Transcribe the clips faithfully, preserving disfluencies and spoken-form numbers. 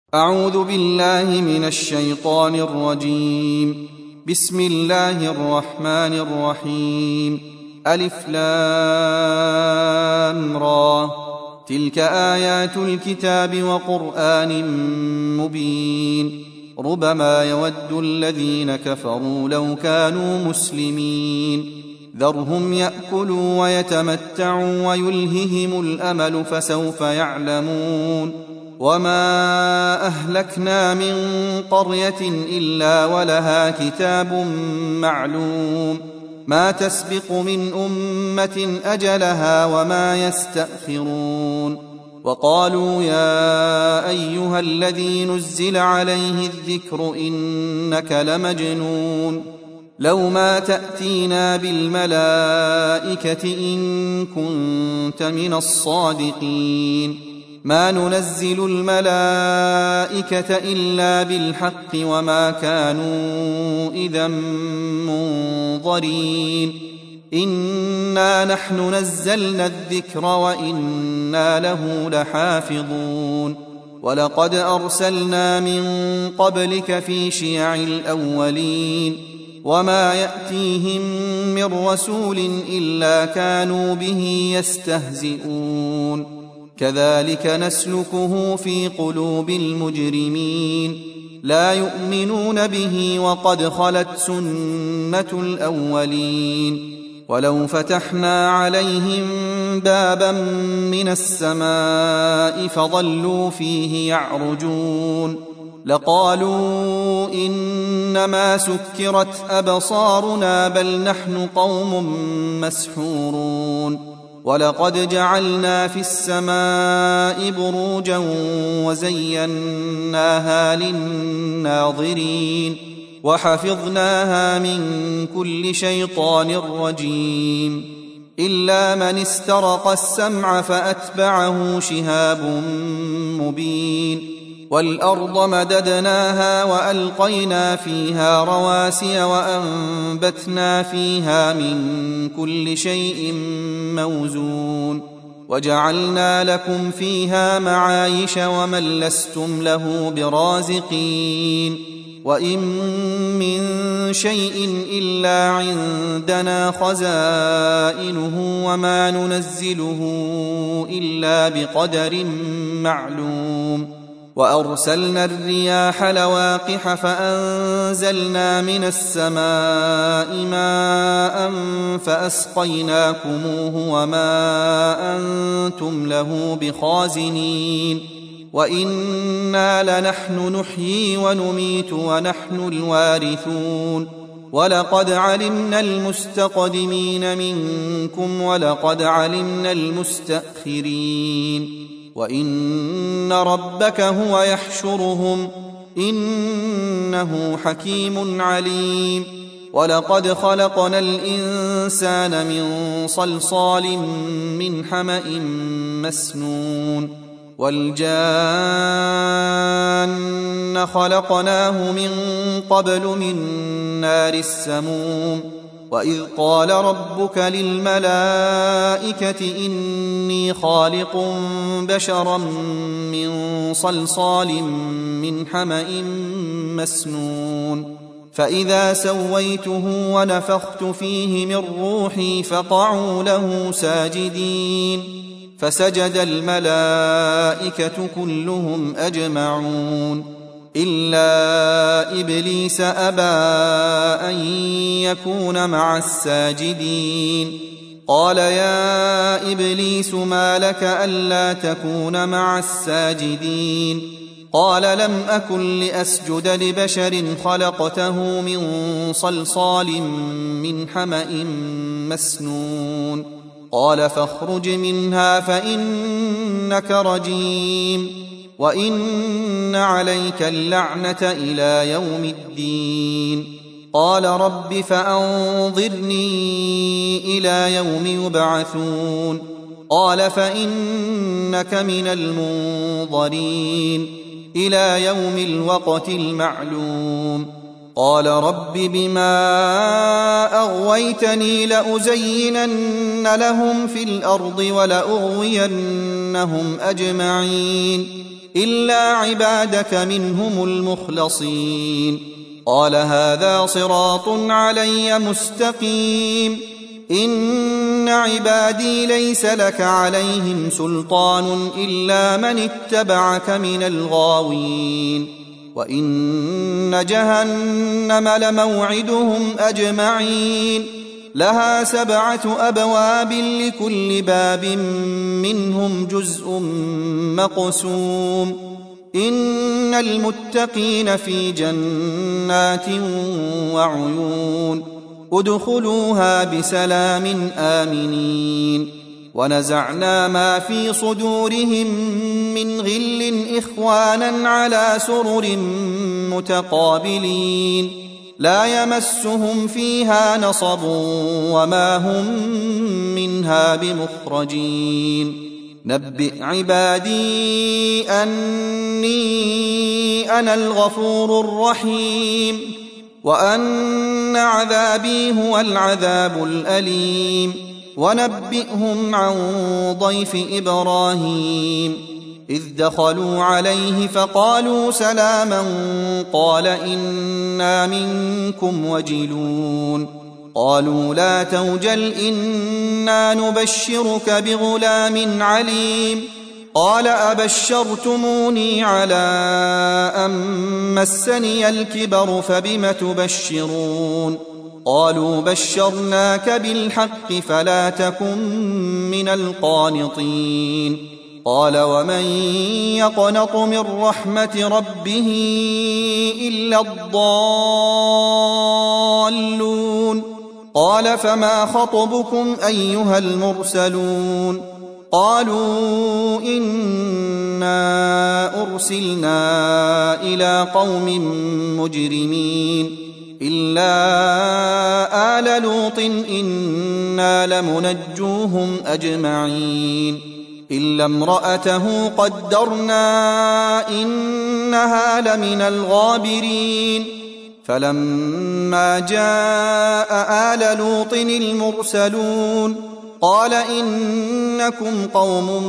أعوذ بالله من الشيطان الرجيم. بسم الله الرحمن الرحيم. ألف لام را. تلك آيات الكتاب وقرآن مبين. ربما يود الذين كفروا لو كانوا مسلمين. ذرهم يأكلوا ويتمتعوا ويلههم الأمل فسوف يعلمون. وما أهلكنا من قرية إلا ولها كتاب معلوم ما تسبق من أمة أجلها وما يستأخرون. وقالوا يا أيها الذي نزل عليه الذكر إنك لمجنون لو ما تأتينا بالملائكة إن كنت من الصادقين. ما ننزل الملائكة إلا بالحق وما كانوا إذا منظرين. إنا نحن نزلنا الذكر وإنا له لحافظون. ولقد أرسلنا من قبلك في شيع الأولين وما يأتيهم من رسول إلا كانوا به يستهزئون. كذلك نسلكه في قلوب المجرمين لا يؤمنون به وقد خلت سنة الأولين. ولو فتحنا عليهم بابا من السماء فظلوا فيه يعرجون لقالوا إنما سكرت أبصارنا بل نحن قوم مسحورون. ولقد جعلنا في السماء بروجا وزيناها للناظرين وحفظناها من كل شيطان رجيم إلا من استرق السمع فأتبعه شهاب مبين. والأرض مددناها وألقينا فيها رواسي وأنبتنا فيها من كل شيء موزون وجعلنا لكم فيها معايش ومن لستم له برازقين. وإن من شيء إلا عندنا خزائنه وما ننزله إلا بقدر معلوم. وأرسلنا الرياح لواقح فأنزلنا من السماء ماء فأسقيناكموه وما أنتم له بخازنين. وإنا لنحن نحيي ونميت ونحن الوارثون. ولقد علمنا المستقدمين منكم ولقد علمنا المستأخرين. وإن ربك هو يحشرهم إنه حكيم عليم. ولقد خلقنا الإنسان من صلصال من حمأ مسنون. والجان خلقناه من قبل من نار السموم. وإذ قال ربك للملائكة إني خالق بشرا من صلصال من حمأ مسنون. فإذا سويته ونفخت فيه من روحي فقعوا له ساجدين فسجد الملائكة كلهم أجمعون إلا إبليس أبى أن يكون مع الساجدين. قال يا إبليس ما لك ألا تكون مع الساجدين؟ قال لم أكن لأسجد لبشر خلقته من صلصال من حمأ مسنون. قال فاخرج منها فإنك رجيم وإن عليك اللعنة إلى يوم الدين. قال رب فأنظرني إلى يوم يبعثون. قال فإنك من المنظرين إلى يوم الوقت المعلوم. قال رب بما أغويتني لأزينن لهم في الأرض ولأغوينهم أجمعين إلا عبادك منهم المخلصين. قال هذا صراط علي مستقيم. إن عبادي ليس لك عليهم سلطان إلا من اتبعك من الغاوين. وإن جهنم لموعدهم أجمعين. لها سبعة أبواب لكل باب منهم جزء مقسوم. إن المتقين في جنات وعيون. ادخلوها بسلام آمنين. ونزعنا ما في صدورهم من غل إخوانا على سرر متقابلين. لا يمسهم فيها نصب وما هم منها بمخرجين. نبئ عبادي أني أنا الغفور الرحيم وأن عذابي هو العذاب الأليم. ونبئهم عن ضيف إبراهيم إذ دخلوا عليه فقالوا سلاما قال إنا منكم وجلون. قالوا لا توجل إنا نبشرك بغلام عليم. قال أبشرتموني على أن مسني الكبر فبم تبشرون. قالوا بشرناك بالحق فلا تكن من القانطين. قال ومن يقنط من رحمة ربه إلا الضالون. قال فما خطبكم أيها المرسلون. قالوا إنا أرسلنا إلى قوم مجرمين إلا آل لوط إنا لمنجوهم أجمعين إلا امرأته قدرنا إنها لمن الغابرين. فلما جاء آل لوط المرسلون قال إنكم قوم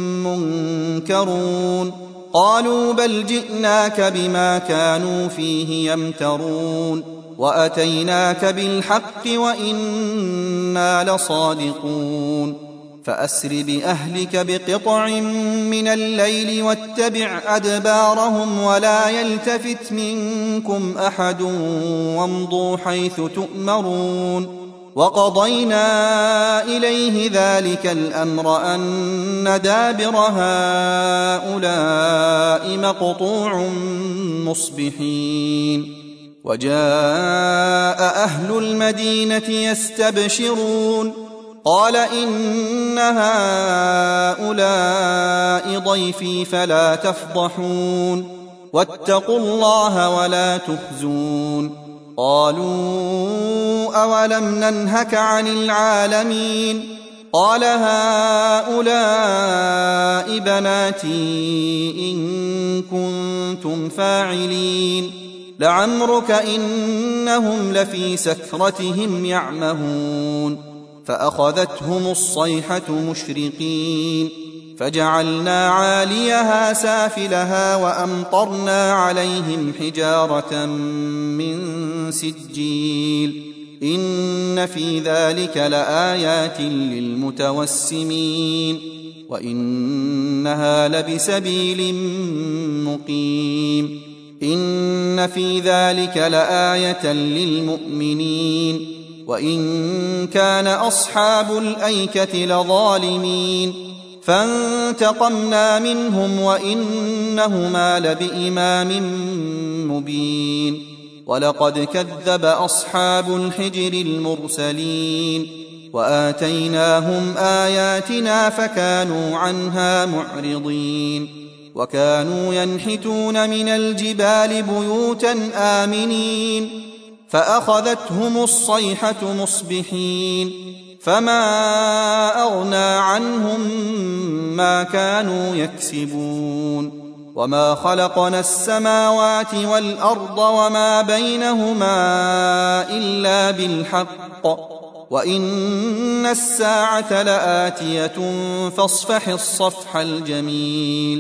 منكرون. قالوا بل جئناك بما كانوا فيه يمترون وأتيناك بالحق وإنا لصادقون. فأسر بأهلك بقطع من الليل واتبع أدبارهم ولا يلتفت منكم أحد وامضوا حيث تؤمرون. وقضينا إليه ذلك الأمر أن دابر هؤلاء مقطوع مصبحين. وجاء أهل المدينة يستبشرون قال إن هؤلاء ضيفي فلا تفضحون واتقوا الله ولا تخزون. قالوا أولم ننهك عن العالمين. قال هؤلاء بناتي إن كنتم فاعلين. لعمرك إنهم لفي سكرتهم يعمهون. فأخذتهم الصيحة مشرقين فجعلنا عاليها سافلها وأمطرنا عليهم حجارة من سجيل. إن في ذلك لآيات للمتوسمين وإنها لبسبيل مقيم. إن في ذلك لآية للمؤمنين وإن كان أصحاب الأيكة لظالمين. فانتقمنا منهم وإنهما لبإمام مبين. ولقد كذب أصحاب الحجر المرسلين وآتيناهم آياتنا فكانوا عنها معرضين. وكانوا ينحتون من الجبال بيوتا آمنين فأخذتهم الصيحة مصبحين فما أغنى عنهم ما كانوا يكسبون. وما خلقنا السماوات والأرض وما بينهما إلا بالحق وإن الساعة لآتية فاصفح الصفح الجميل.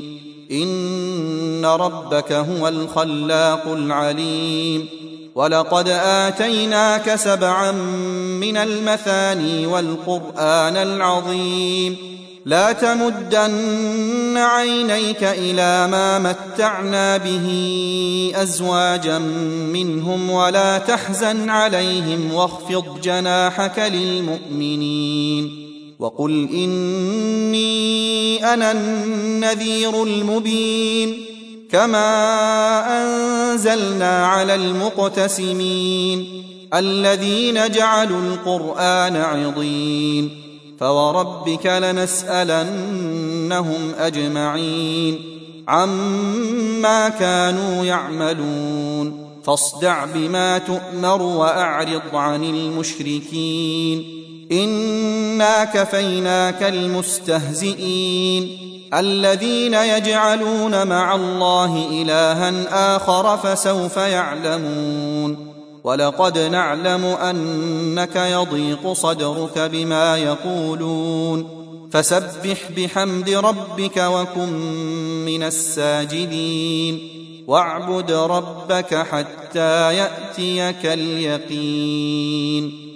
إن ربك هو الخلاق العليم ولقد آتيناك سبعا من المثاني والقرآن العظيم لا تمدن عينيك إلى ما متعنا به أزواجا منهم ولا تحزن عليهم واخفض جناحك للمؤمنين وقل إني أنا النذير المبين كما أنزلنا على المقتسمين الذين جعلوا القرآن عضين فوربك لنسألنهم أجمعين عما كانوا يعملون فاصدع بما تؤمر وأعرض عن المشركين إنا كفيناك المستهزئين الذين يجعلون مع الله إلها آخر فسوف يعلمون ولقد نعلم أنك يضيق صدرك بما يقولون فسبح بحمد ربك وكن من الساجدين واعبد ربك حتى يأتيك اليقين